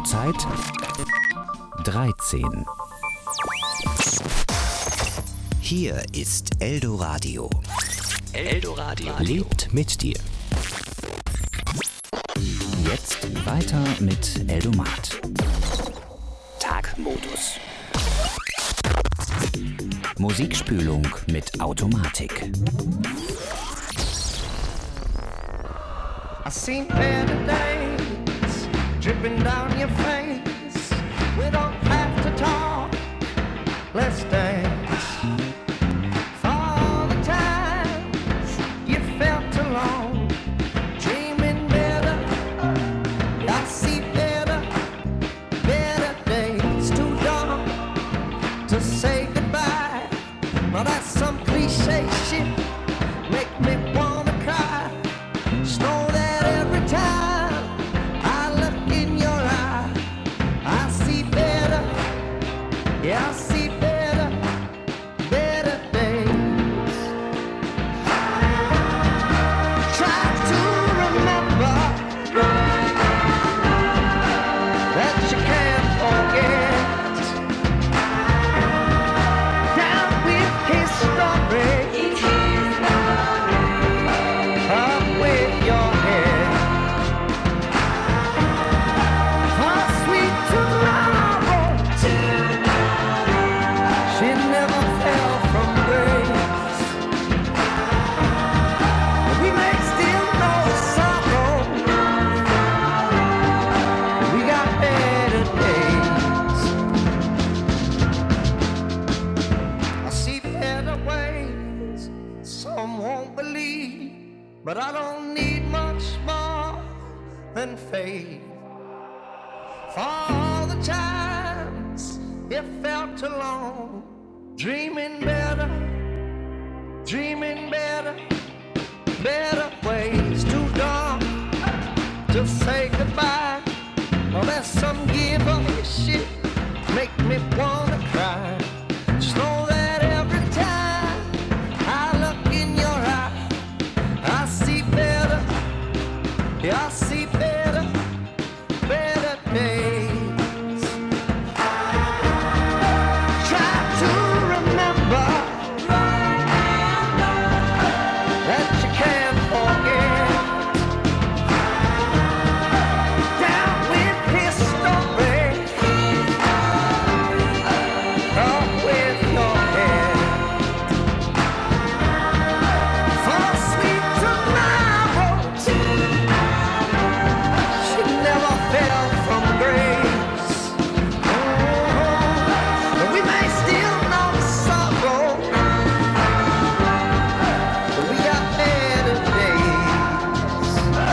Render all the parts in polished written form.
Uhrzeit 13. Hier ist Eldoradio. Eldoradio Lebt mit dir. Jetzt weiter mit Eldomat. Tagmodus. Musikspülung mit Automatik. I seen better days dripping down your face. We don't have to talk, let's dance. For all the times you felt alone, dreaming better. I see better days. Too dark to say goodbye. Now that's some cliche shit, make me wanna cry. Know that every time I look in your eye, I see better, yeah, I see better days. Try to remember that you can't forget. Down with history, up with your head. For sweet tomorrow, she never fell from grace. We may still know sorrow, we got better days. I see better ways, some won't believe, but I don't need much more than faith. For all the times it felt alone, dreaming better ways. Too dark to say goodbye. Well, there's some giveaway shit, make me wanna cry. Just know that every time I look in your eye, I see better, yeah, I see better days. Try to remember that you can't forget. Down with history, up with your head. For sweet tomorrow, she never fell from grace. But we may still know sorrow, but we got better days.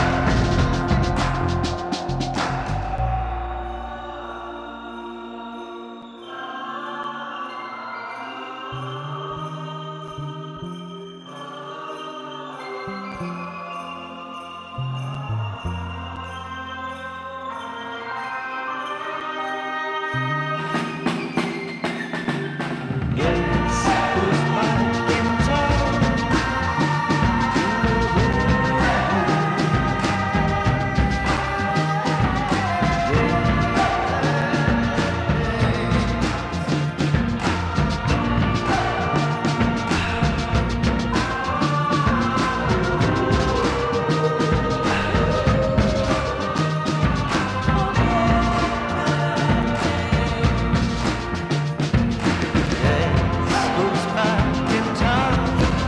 Yes, who's back in town? Who's back in town?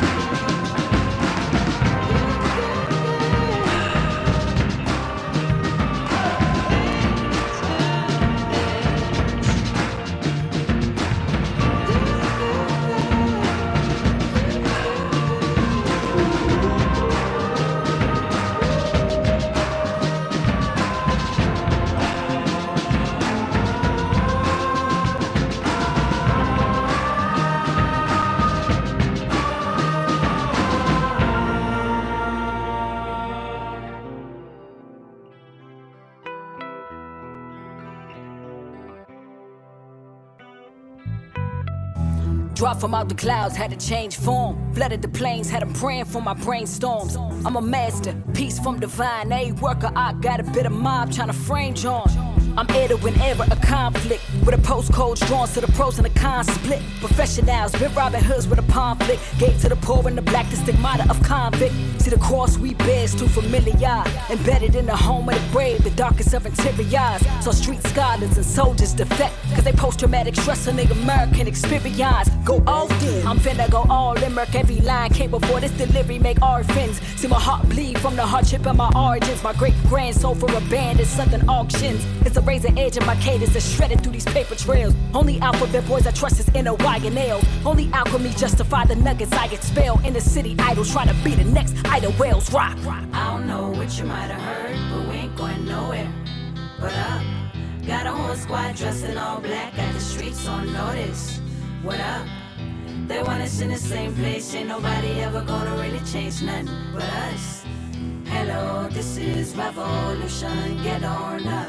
Dropped from out the clouds, had to change form. Flooded the plains, had them praying for my brainstorms. I'm a master, peace from divine. A worker, I got a bit of mob trying to frame John. I'm heir to an era of conflict, with a postcodes drawn so the pros and the cons split. Professionals, been Robin Hoods with a conflict, gave to the poor and the black the stigmata of convict. See the cross we bear is too familiar, embedded in the home of the brave, the darkest of interiors. So street scholars and soldiers defect, cause they post-traumatic stress on the American experience. Go all in, I'm finna go all in, murk every line came before this delivery, make orphans. See my heart bleed from the hardship of my origins. My great-grand sold for a band at Southern auctions. It's a razor edge in my cadence that's shredded through these paper trails. Only alphabet boys I trust is inner Y and L. Only alchemy justify the nuggets I expel. In the city idols trying to be the next Ida Wells rock. I don't know what you might have heard, but we ain't going nowhere. But up, got a whole squad dressed in all black, got the streets on notice. What up? They want us in the same place, ain't nobody ever gonna really change nothing but us. Hello, this is revolution, get on up.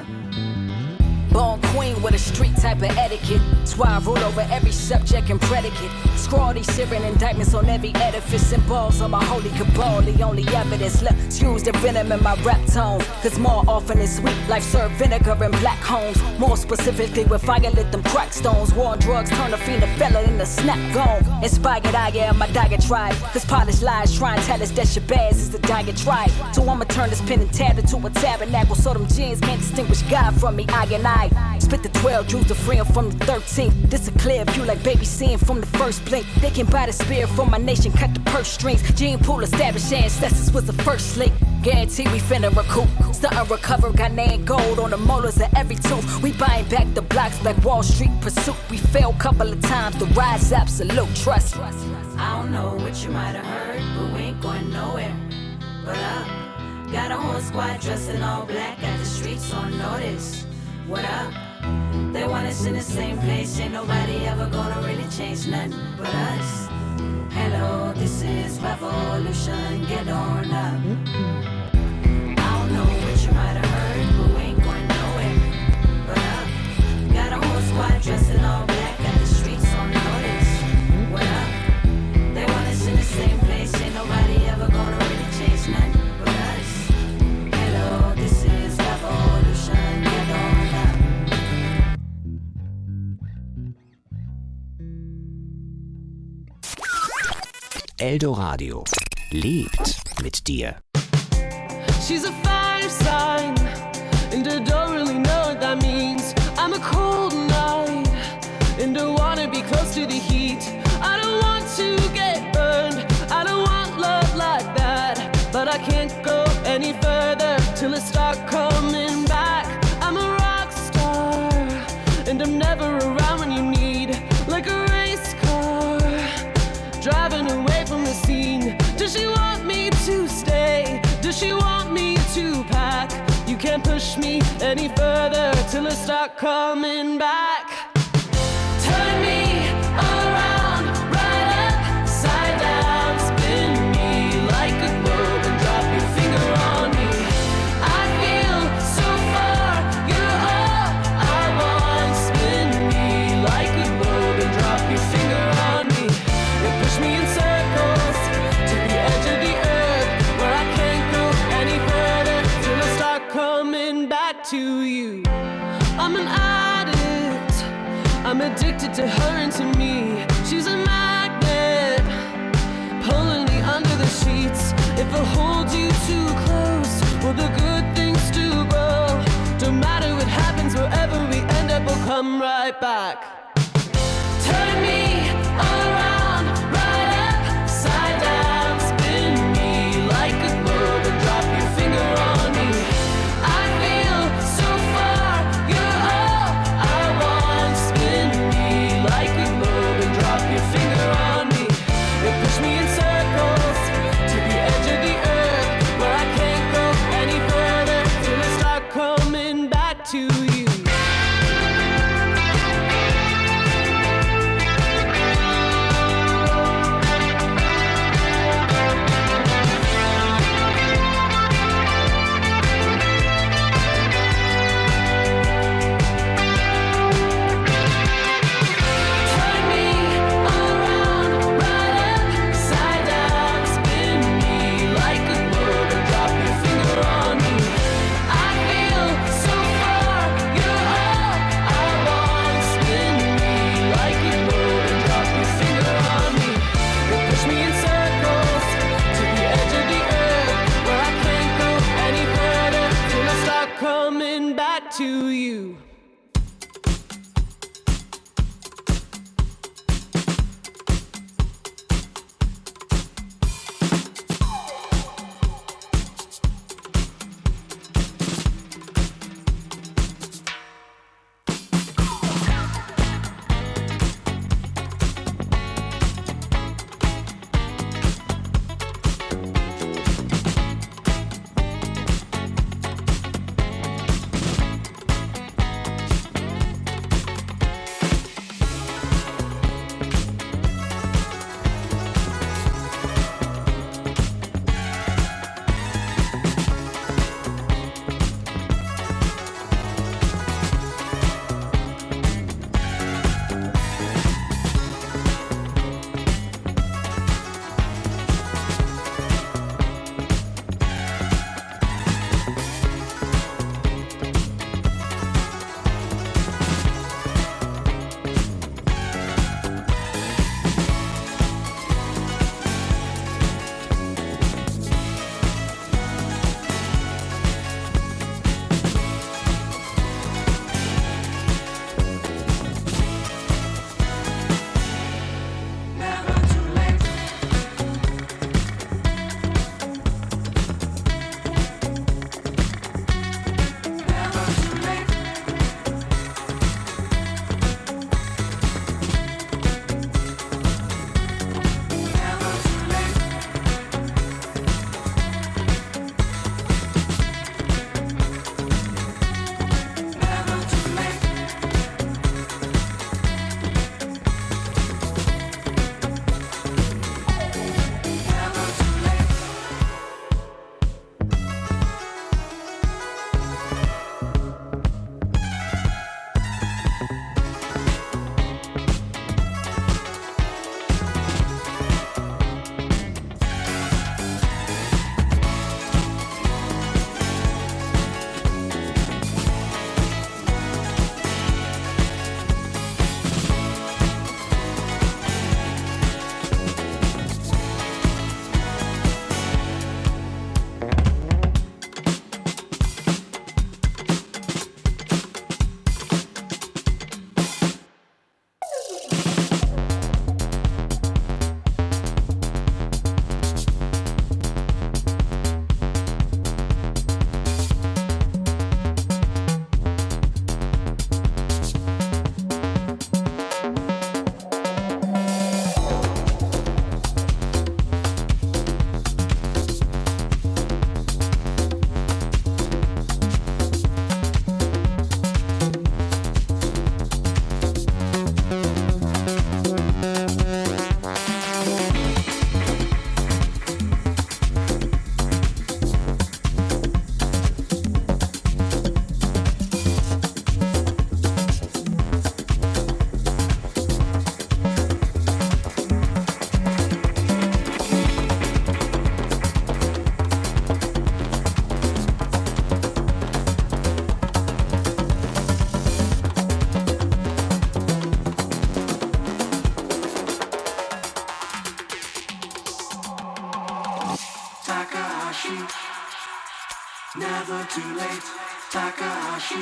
Born queen with a street type of etiquette. That's why I rule over every subject and predicate. Scrawl these searing indictments on every edifice and balls on my holy cabal. The only evidence left, excuse the venom in my rap tone. Cause more often than sweet, life served vinegar in black homes. More specifically with fire lit them crack stones. War on drugs turn a fiend, a fella in the snap gone. Inspired I am my diatribe. Cause polished lies try and tell us that Shabazz is the diatribe. So I'ma turn this pen and tab into a tabernacle. So them jeans can't distinguish God from me, I and I. Spit the 12 jewels to free 'em from the 13th. This a clear view like baby seeing from the first blink. They can buy the spirit from my nation, cut the purse strings. Gene Pool established ancestors was the first link. Guarantee we finna recoup. Startin' recover, got name gold on the molars of every tooth. We buying back the blocks like Wall Street pursuit. We failed couple of times, the rise absolute trust. I don't know what you might have heard, but we ain't going nowhere. But up, got a whole squad dressed in all black, got the streets on notice. What up? They want us in the same place, ain't nobody ever gonna really change nothing but us. Hello, this is revolution, get on up. I don't know what you might have heard, but we ain't going nowhere. But up, got a whole squad dressed in all black, got the streets on notice. What up? They want us in the same place, ain't nobody ever gonna really change nothing but us. Hello, this is revolution, get on up. Eldoradio lebt mit dir. She's a fire sign, and I don't really know what that means. I'm a cold night, and I wanna be close to the heat. I don't want to get burned, I don't want love like that. But I can't go any further till I start coming back. I'm a rock star, and I'm never around when you need. Like a race car, driving away from the scene. Does she want me to stay? Does she want me to pack? You can't push me any further till I start coming back. Turn me around, right upside down, spin me like a globe and drop your finger on me. I feel so far, you're all I want. Spin me like a globe and drop your finger on me. You push me in circles to the edge of the earth, where I can't go any further till I start coming back to you. I'm an addict, I'm addicted to her and to me. She's a magnet, pulling me under the sheets. If I hold you too close, will the good things do grow? Don't matter what happens, wherever we end up, we'll come right back. Turn me around, right upside down, spin me like a globe and drop your finger on me. I feel so far, you're all I want. Spin me like a globe and drop your finger on me. You push me in circles to the edge of the earth, where I can't go any further till I start coming back to you. never too late. Takahashi.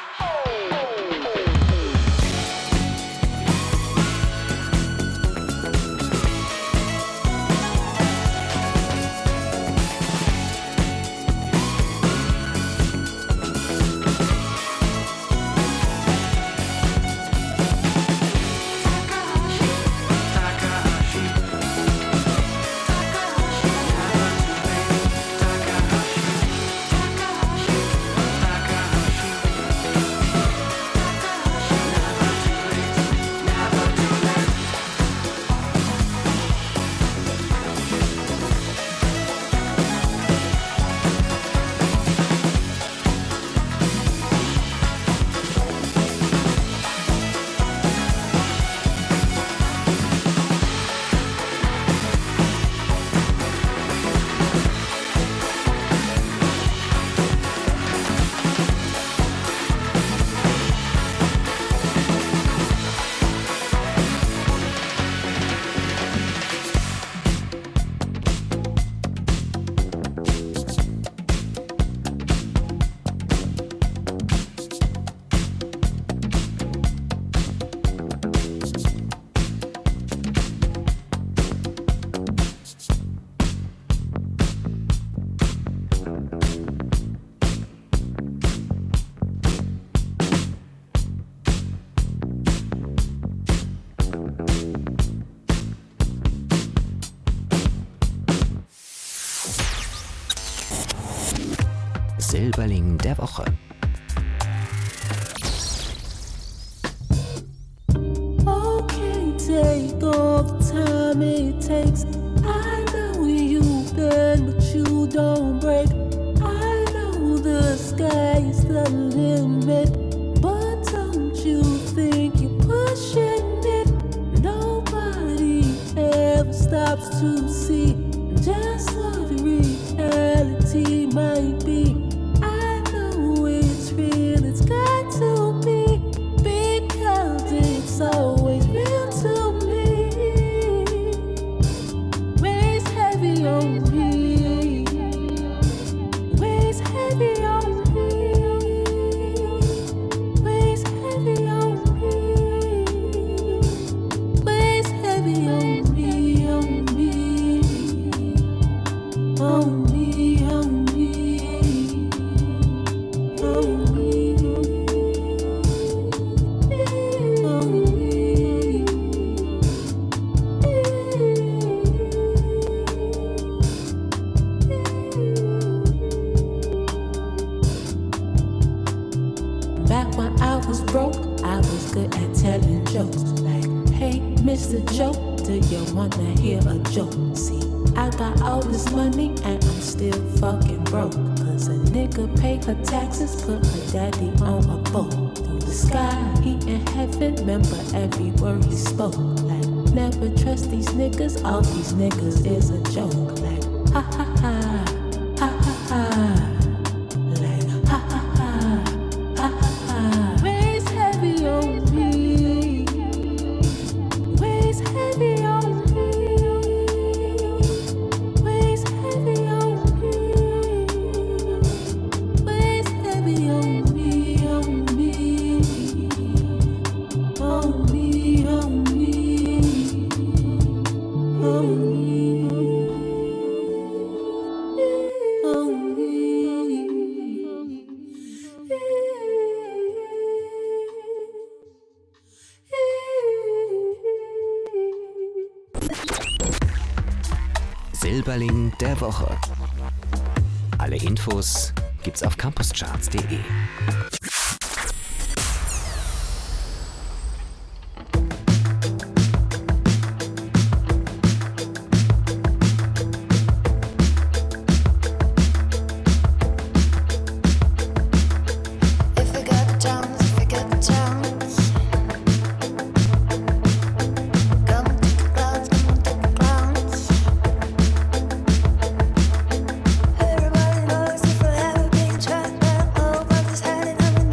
Silberling der Woche. Okay, take all the time it takes. I know you bend, but you don't break. I know the sky is the limit, but don't you think you're pushing it? Nobody ever stops to see just what reality might be. I know it's real, it's got to be, because it's always real to me. Weighs heavy on me, weighs heavy on me, weighs heavy on me, weighs heavy on me, on me, on me, on me, on me, on me. Back when I was broke, I was good at telling jokes. Like, hey, Mr. Joe, do you wanna hear a joke? See, I got all this money and I'm still fucking broke. Cause a nigga paid her taxes, put her daddy on a boat. Through the sky, he in heaven, remember every word he spoke. Like, never trust these niggas, all these niggas is a joke. Like, ha ha ha, ha ha ha. Like, ha ha ha, ha ha ha. Weighs heavy on me, weighs heavy on me, weighs heavy on me, weighs heavy on me, on me, on me, on me, on me. Silberling der Woche. Alle Infos gibt's auf campuscharts.de. If I got the chance, if I got the chance, come take the clouds, come take the clouds. Everybody knows if I ever been trapped, but all what is hiding, I'm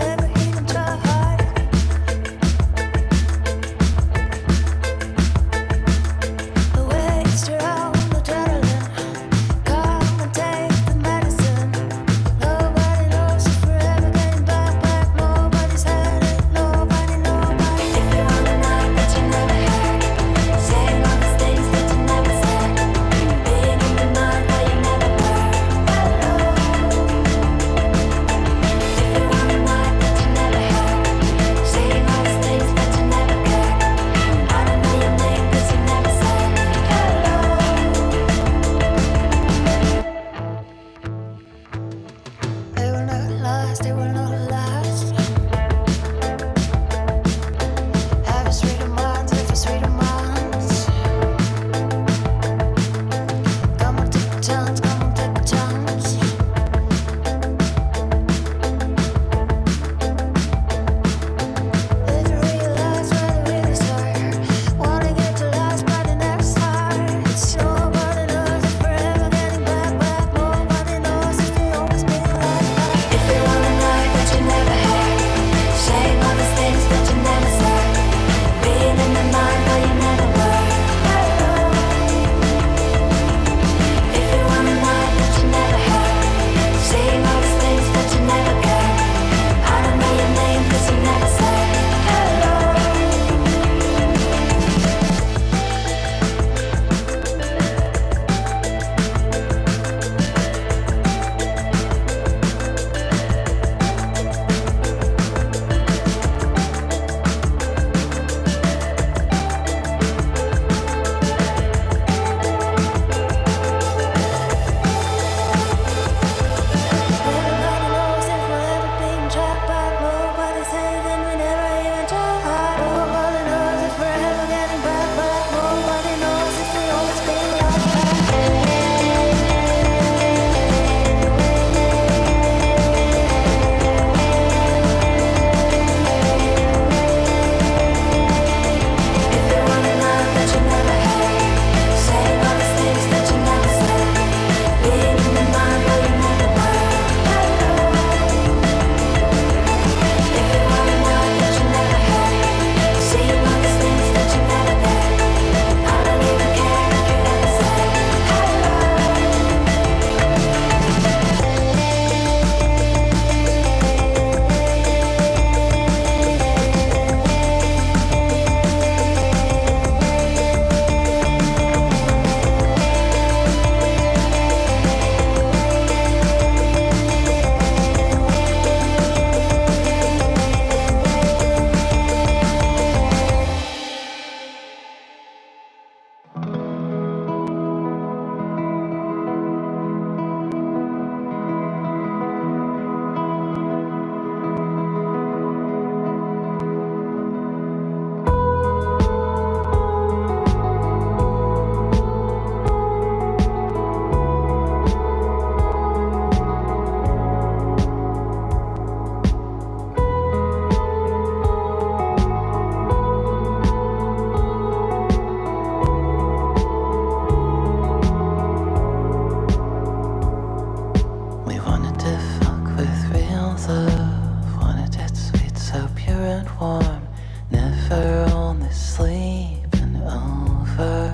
love, wanted it sweet, so pure and warm, never only sleeping over.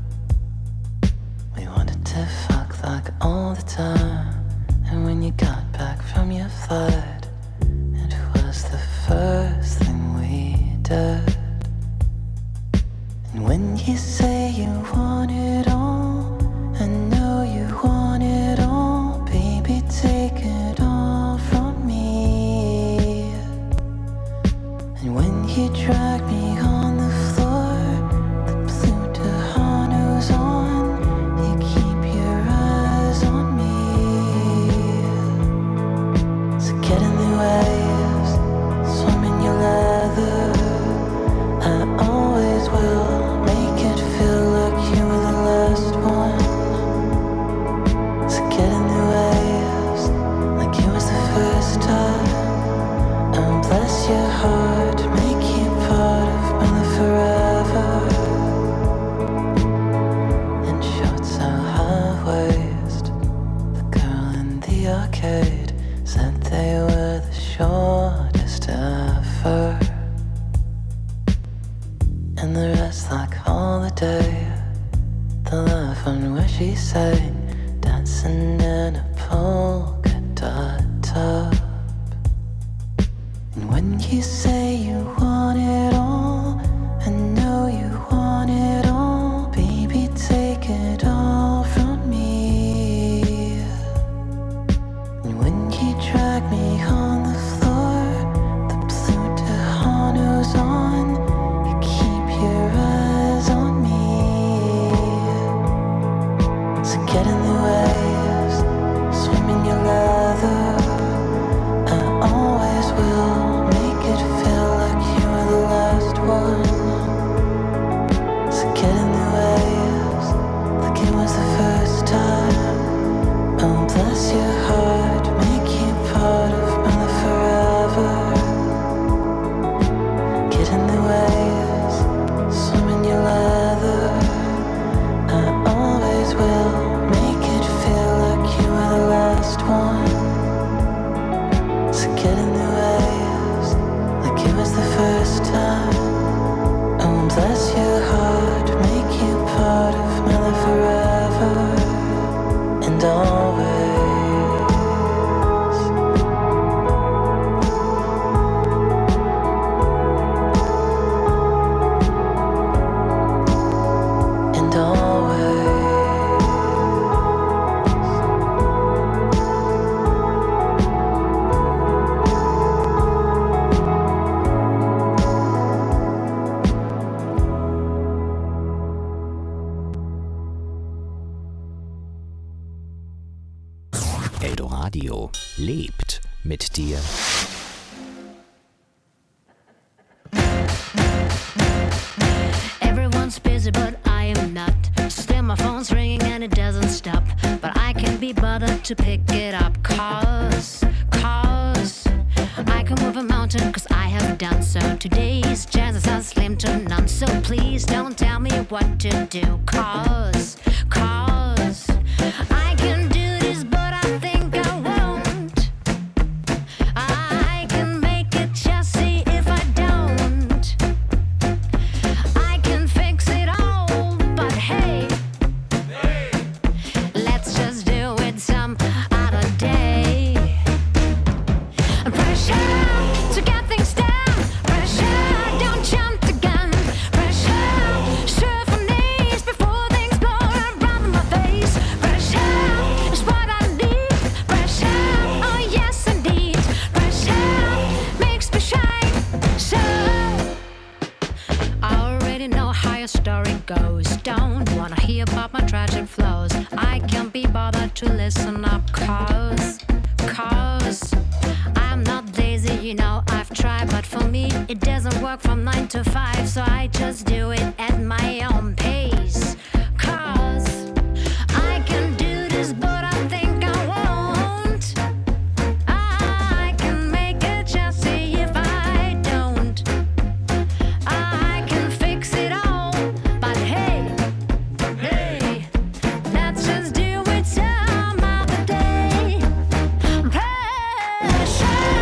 We wanted to fuck like all the time, and when you got back from your flight, it was the first thing we did. And when you say you want it all, I know you want it all, baby, take it all from me. And when you drag me on the floor, the blue Tejano's on, you keep your eyes on me. So get in the waves, swim in your leather, I always will make it feel like you were the last one. So get in the waves, like it was the first time, and bless your heart, make you part of my life forever. In shorts so high waist, the girl in the arcade said they were the shortest ever. And the rest like holiday, the love one where she sang, dancing in a polka dot top. And when you say you want it all, I know you want it all, baby, take it all from me. And when you drag me on the floor, the blue Tejano's on, you keep your eyes on me. So get in the waves, swim in your leather, I always will make it feel like you were the last one. So get in the waves, like it was the first time, oh bless your heart, make you part of my life forever. Get in the waves, swim in your leather, I always will make it feel like you were the last one. So get in the waves, like it was the first time, oh bless your heart, make you part of my life forever and always. And always. Eldoradio lebt mit dir. Everyone's busy, but I am not. Still my phone's ringing and it doesn't stop. But I can't be bothered to pick it up. Cause I can move a mountain, cause I have done so. Today's chances are slim to none. So please don't tell me what to do. Cause I can do this, but I think I won't. I can make it, just see if I don't. I can fix it all, but hey, let's just do it some other day. Pressure to get things done. Pressure, don't jump the gun. Pressure, sure for knees before things blow around in my face. Pressure is what I need. Pressure, oh yes indeed. Pressure makes me shine. So I already know how your story goes. Don't wanna hear about my tragic flows. I can't be bothered to listen up, cause I'm not lazy, you know, I've tried, but for me it doesn't work from 9 to 5, so I just do it at my own pace. Cause I can do this, but I think I won't. I can make it, just see if I don't. I can fix it all, but hey, let's just do it some other day. Pressure.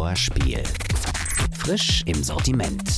Vorspiel. Frisch im Sortiment.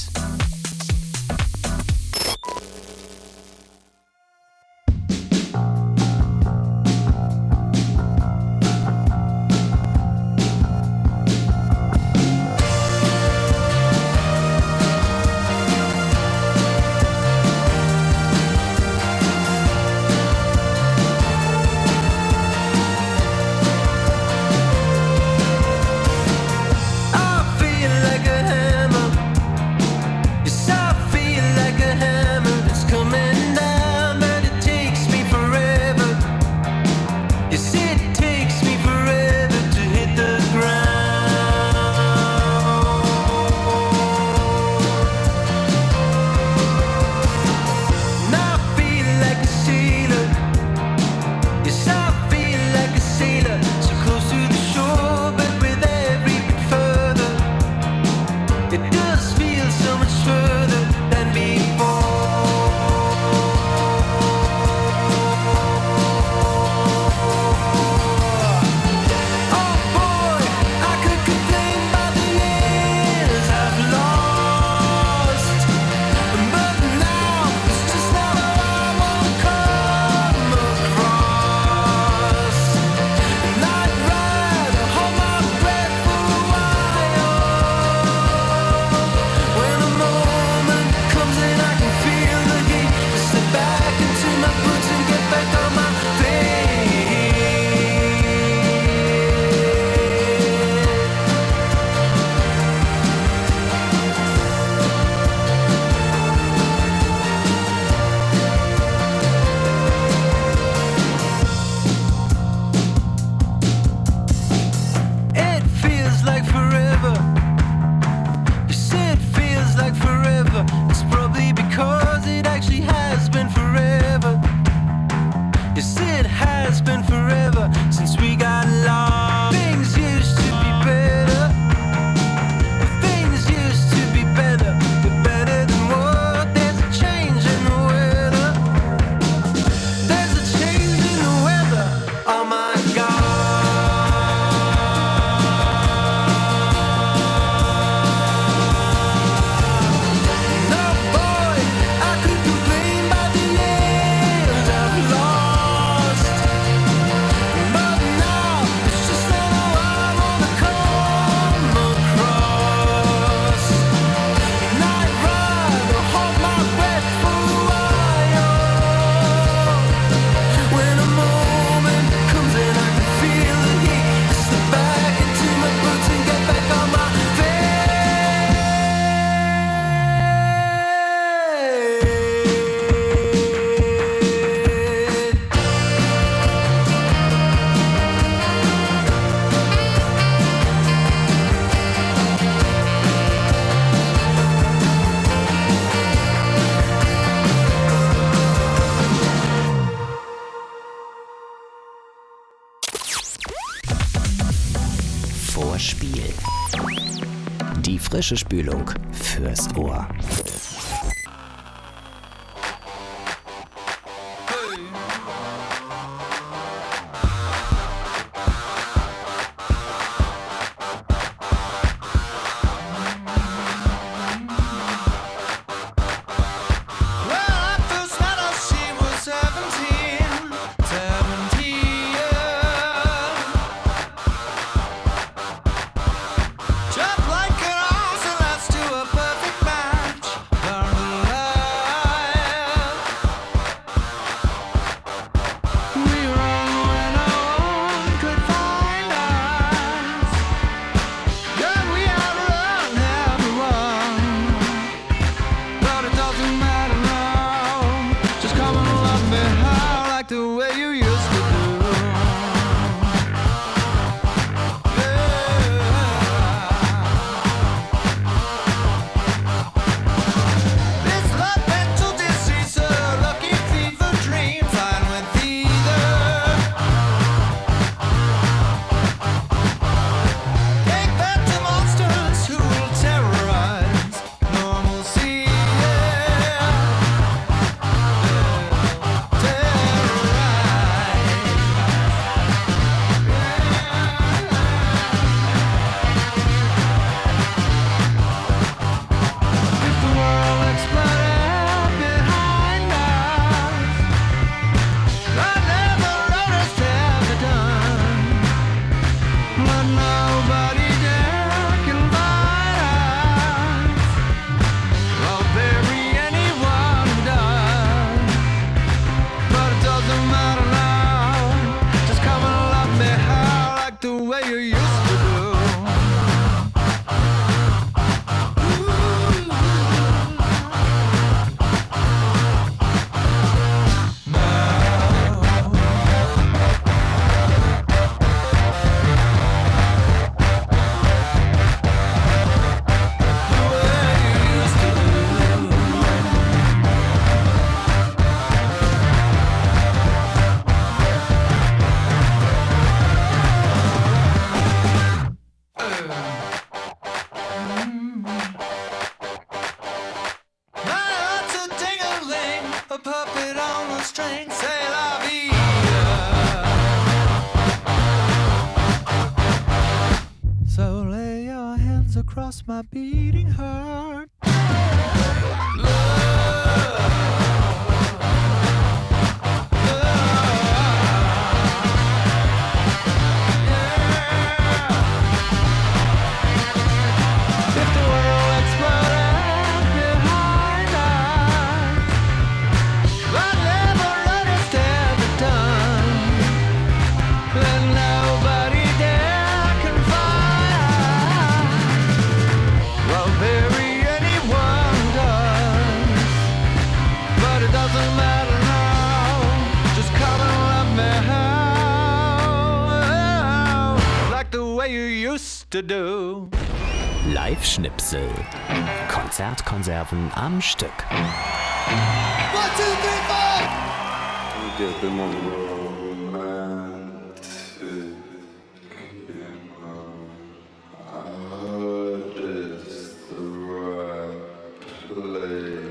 Vorspiel. Die frische Spülung fürs Ohr. Jump like an owl, so let's do a perfect match. but nobody there can find us. I'll bury anyone who does, but it doesn't matter now. Just come and love me how, like the way you used to do. A puppet on a string, say la vida. So lay your hands across my beating heart. If the world exploded behind us, I'd never understand the done. But nobody there can find us. Well, bury anyone does, but it doesn't matter now. Just come and let me out, like the way you used to do. Live-Schnipsel. Konzertkonserven am Stück. 1, 2, 3, 4. Get them on the road, man. It's the right place.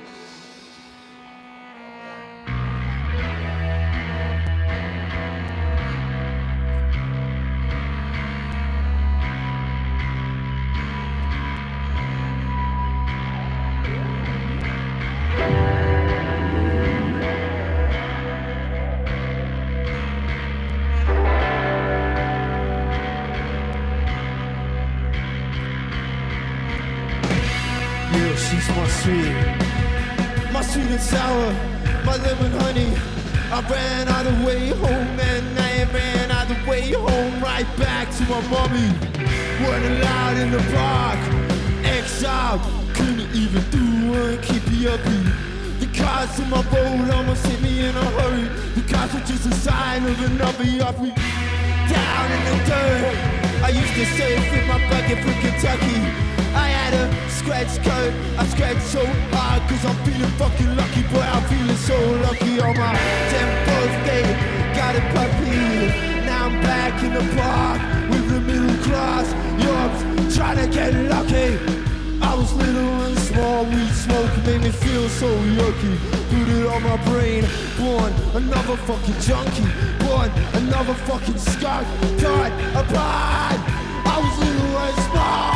Yeah, she's my sweet and sour, my lemon honey. I ran all the way home and I ran all the way home, right back to my mommy. Weren't allowed in the park, exiled, couldn't even do one keepy uppy. The cars in my boat almost hit me in a hurry. The cars were just a sign of an uppy. Down in the dirt, I used to surf in my bucket from Kentucky. I had a scratch coat, I scratched so hard cause I'm feeling fucking lucky. Boy, I'm feeling so lucky. On my 10th birthday, got a puppy. Now I'm back in the park with the middle class yobs, trying to get lucky. I was little and small, weed smoke made me feel so yucky. Put it on my brain, born another fucking junkie, born another fucking skunk. God, apart, I was little and small.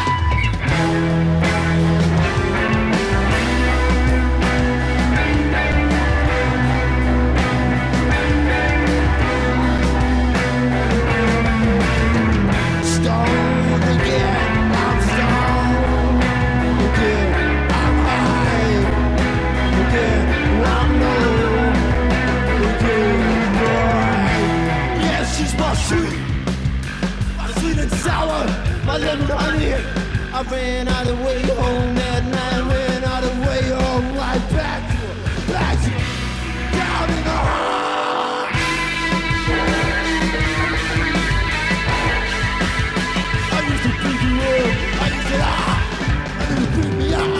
Stoned again, I'm stoned again, I'm high again, I'm low again, boy. Yeah, she's my sweet and sour, my lemon honey. I ran all the way home that night, ran all the way home, right back down in the heart. I used to beat you up, I used to beat me up.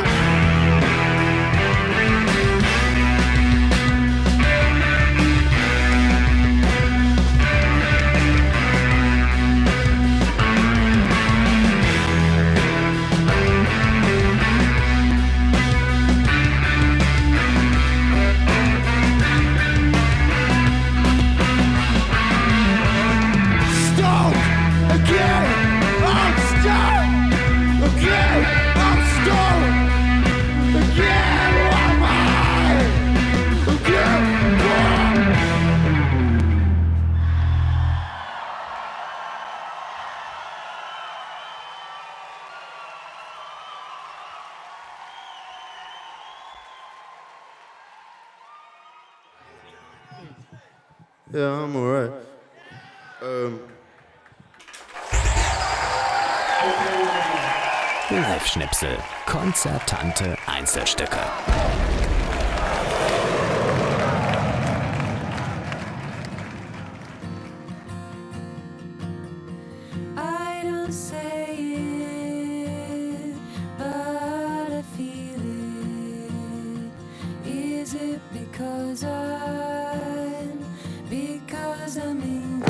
Yeah, I'm alright. Live-Schnipsel. Konzertante Einzelstücke. I don't say it, but I feel it. Is it because I'm in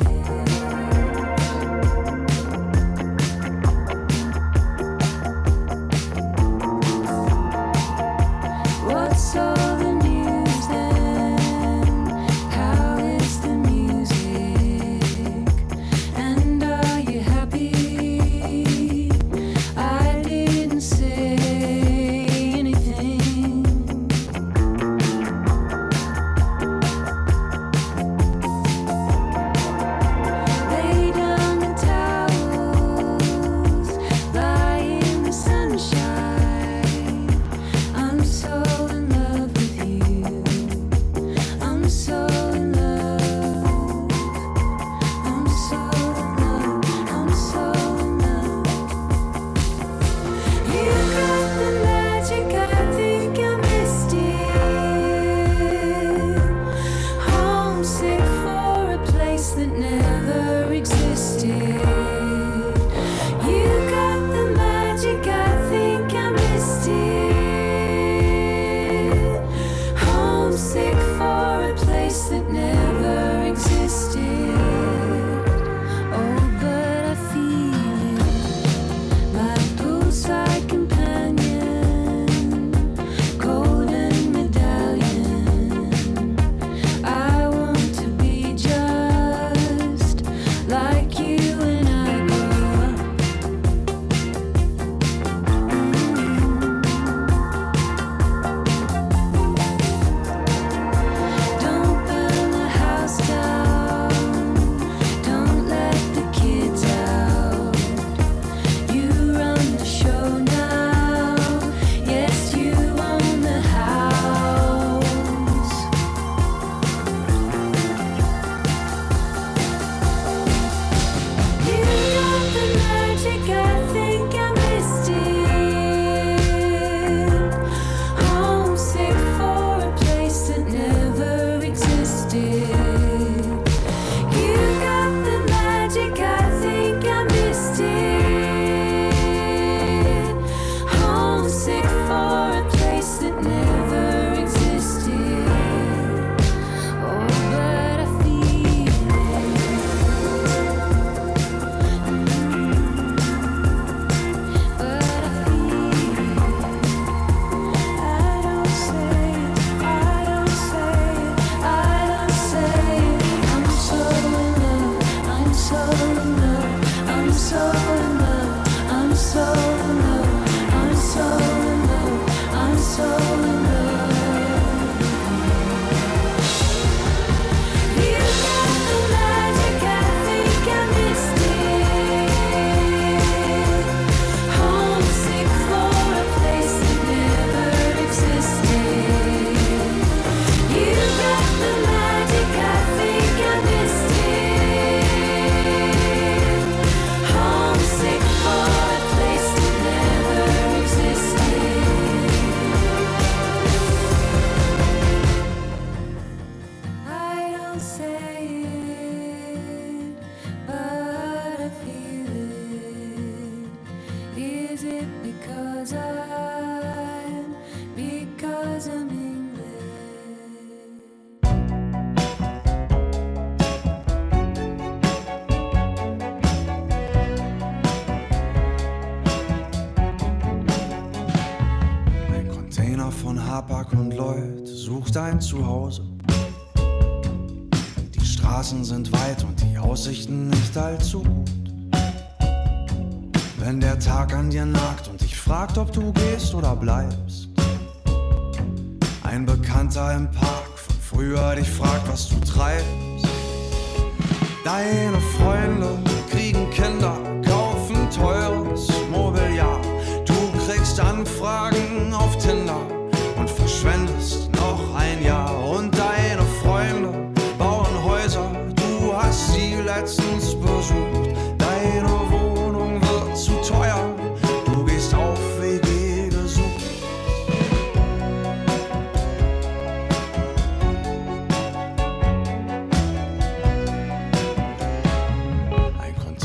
What's all the news then? How is the music? And are you happy? I didn't say anything. Lay down the towels, lie in the sunshine. I'm so in love with you. I'm so in love. I'm so in love. I'm so in love. You got the magic, I think I missed it. Homesick for a place that never existed. You got the magic, I think I missed it. Homesick for a place that never existed. Oh, but I feel it, my poolside companion, golden medallion. I want to be just like you when I grow up. Don't burn the house down. Don't let the kids out. You run the show now. Yes, you own the house. You got the magic, I think I missed it. Homesick for a place that never existed. You got the magic, I think I missed it. Homesick for a place that never existed. Oh, but I feel it. But I feel it. I don't say it. I don't say it. I don't say it. I'm so in love. I'm so in love. I'm so in love. I'm so in love. I'm so in love. I'm so in love. You got the magic, I think I missed it. Homesick for a place that never existed. You got the magic, I think I missed it. Homesick for a place that never existed. I don't say it, but I feel it. Is it because I'm English? Ein Container von Hapag und Lloyd sucht ein Zuhause. Die Straßen sind weit und die Aussichten nicht allzu gut. Wenn der Tag an dir nagt und dich fragt, ob du gehst oder bleibst. Ein Bekannter im Park von früher dich fragt, was du treibst. Deine Freunde kriegen Kinder, kaufen teures Mobiliar. Du kriegst Anfragen auf Tinder und verschwendest noch ein Jahr. Und deine Freunde bauen Häuser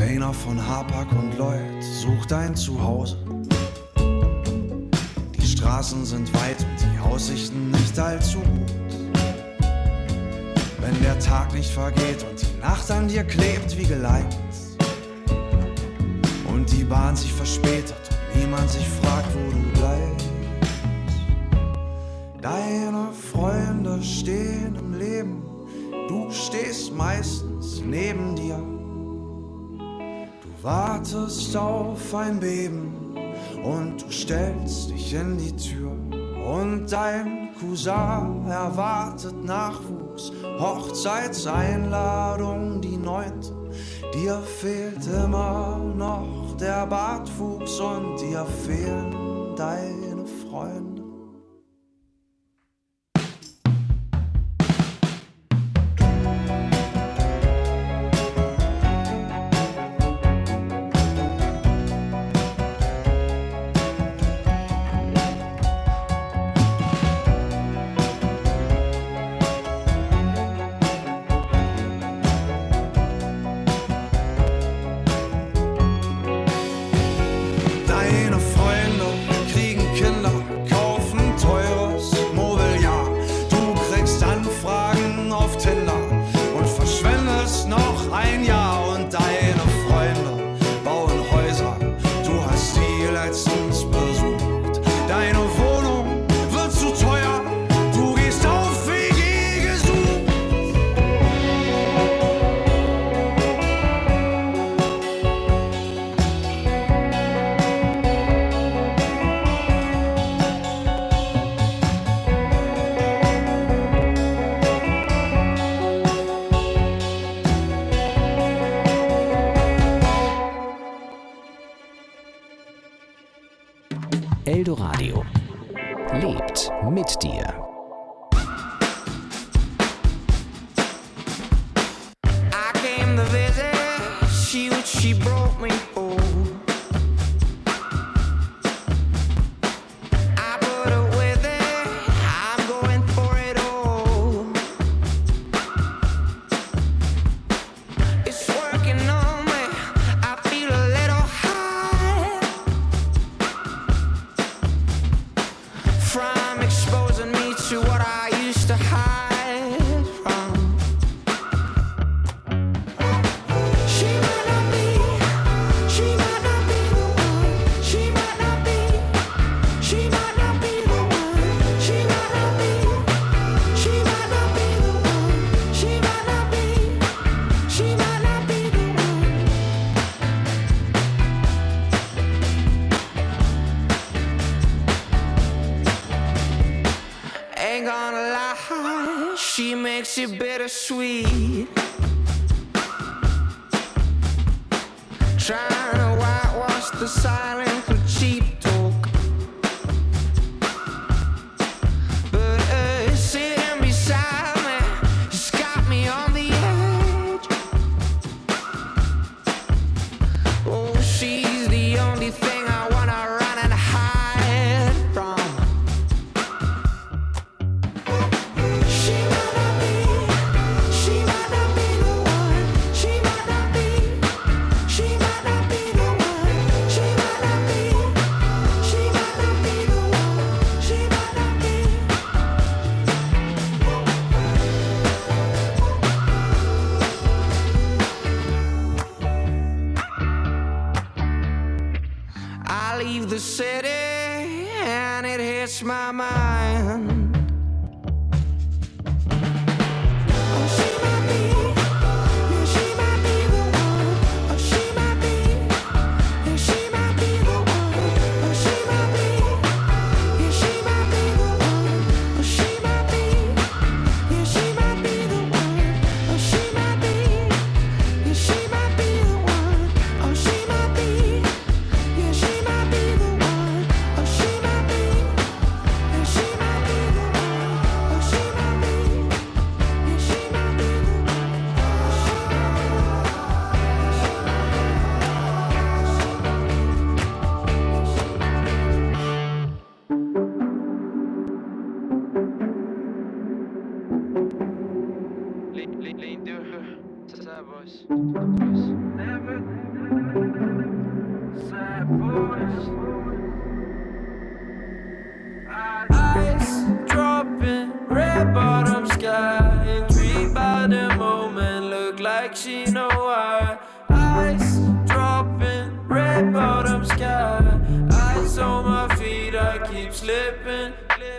Keiner von Hapag und Lloyd sucht ein Zuhause. Die Straßen sind weit und die Aussichten nicht allzu gut. Wenn der Tag nicht vergeht und die Nacht an dir klebt wie geleimt und die Bahn sich verspätet und niemand sich fragt, wo du bleibst. Deine Freunde stehen im Leben, du stehst meistens neben dir. Du wartest auf ein Beben und du stellst dich in die Tür. Und dein Cousin erwartet Nachwuchs, Hochzeitseinladung die 9. Dir fehlt immer noch der Bartwuchs und dir fehlen deine Freunde. Eldoradio lebt mit dir. I came to visit, she brought me home. I put up with it, I'm going for it all. It's working on me, I feel a little high from exposing me to what I used to hide from. She might not be the one. She might not be the one. She might not be the one. She might not be the one. She might not be the one. She might not be the one. Ain't gonna lie, she makes it bittersweet. Trying to whitewash the silence with cheap talk. But sitting beside me, it's got me on the edge. Oh, she's the only thing I wanna run and hide from. She might not be the one. She might not be the one. She might not be the one. She might not be the one. She might not be. I leave the city and it hits my mind. She might be Ice dropping, red bottom sky, intrigued by the moment, look like she know why. Ice dropping, red bottom sky, ice on my feet, I keep slipping.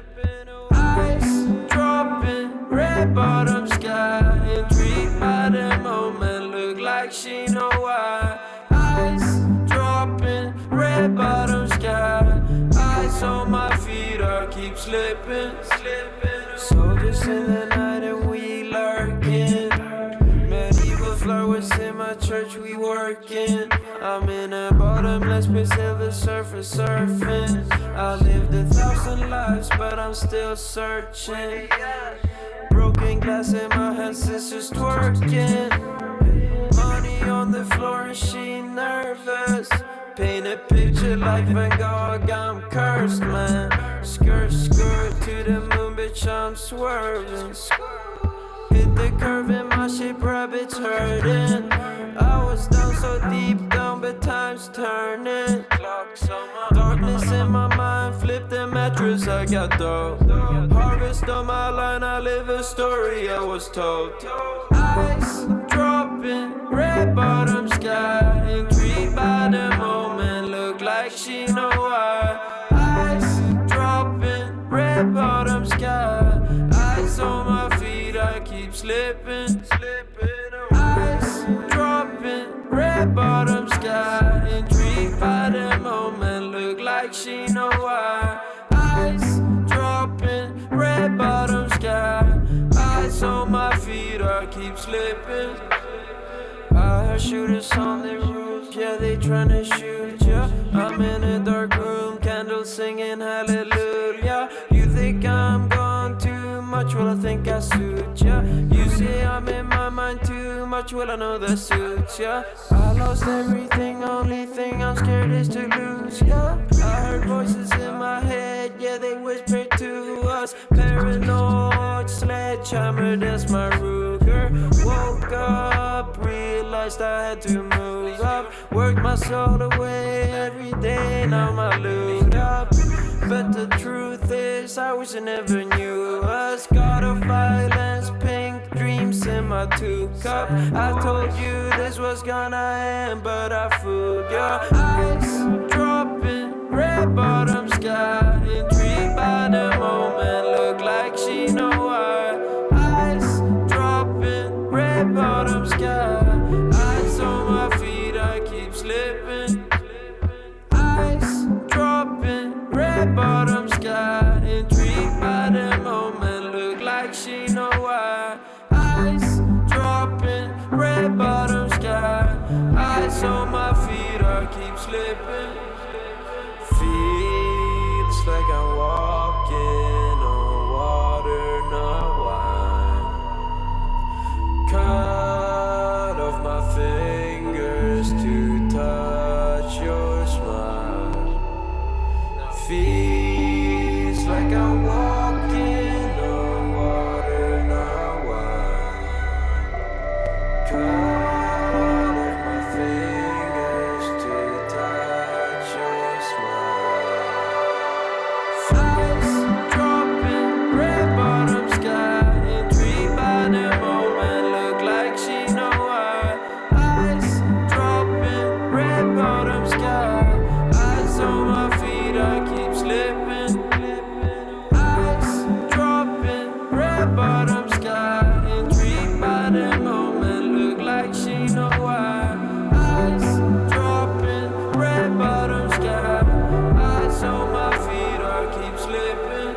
Ice dropping, red bottom sky, intrigued by the moment, look like she know why. Ice dropping, red bottom sky, ice on my feet, I keep slipping. Soldiers in the night and we lurking. Medieval flowers in my church, we working. I'm in a bottomless pit, the surface surfing. I lived 1,000 lives, but I'm still searching. Broken glass in my hand, sisters twerking. Money on the floor and she nervous. Paint a picture like Van Gogh, I'm cursed, man. Skirt, skirt to the moon, bitch, I'm swerving. Hit the curve in my shape, rabbits hurting. I was down so deep down, but time's turning. Darkness in my mind, flip the mattress, I got dope. Harvest on my line, I live a story I was told. Ice dropping, red bottom sky, intrigued by the moment, look like she know why. Ice dropping, red bottom sky, ice on my feet, I keep slipping. Ice dropping, red bottom sky, intrigued by the moment, look like she know why. Ice dropping, red bottom sky, ice on my feet, I keep slipping. I heard shooters on the roof, yeah, they tryna shoot ya. I'm in a dark room, candles singing hallelujah. You think I'm gone too much, well I think I suit ya. You say I'm in my mind too much, well I know that suits ya. I lost everything, only thing I'm scared is to lose ya. I heard voices in my head, yeah, they whisper to us. Paranoid sledgehammer, that's my Ruger. Woke up, realized I had to move up. Worked my soul away every day, now my loot up. But the truth is, I wish I never knew us. God of violence, pink dreams in my 2-cup. I told you this was gonna end, but I fooled ya. Ice dropping, red bottom sky, intrigued by the moment, look like she know why. Ice dropping, red bottom sky, ice on my feet, I keep slipping. Ice dropping, red bottom sky, intrigued by the moment, look like she know why. Ice dropping, red bottom sky, ice on my feet, I keep slipping. Feels like I'm walking on water, not wine. Cut off my fingers to touch your smile. Feels like I'm walking on water, not wine. Cut off my fingers to touch your smile. Ice dropping, red bottom sky, intrigued by the moment, look like she know why. Ice dropping, red bottom sky, ice on my feet, I keep slipping. Ice dropping, red bottom sky, intrigued by the moment, look like she know why. Ice dropping, red bottom sky, ice on my feet, I keep slipping.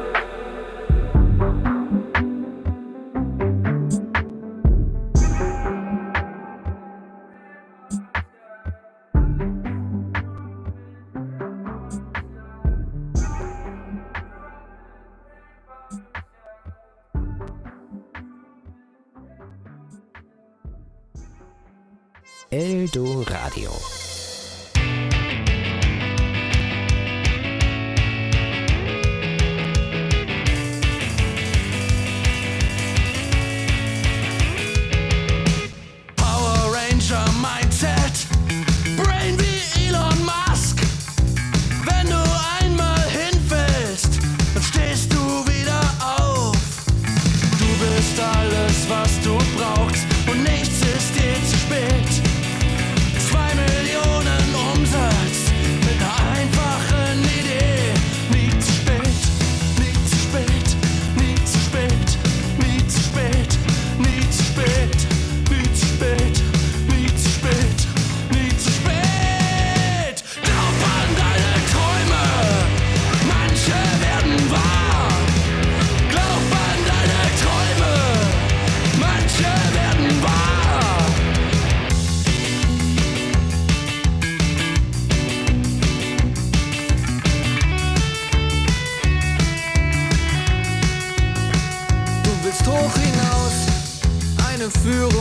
Eldo Radio. Power Ranger mindset, break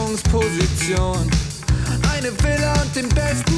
Ausgangsposition. Eine Villa und den besten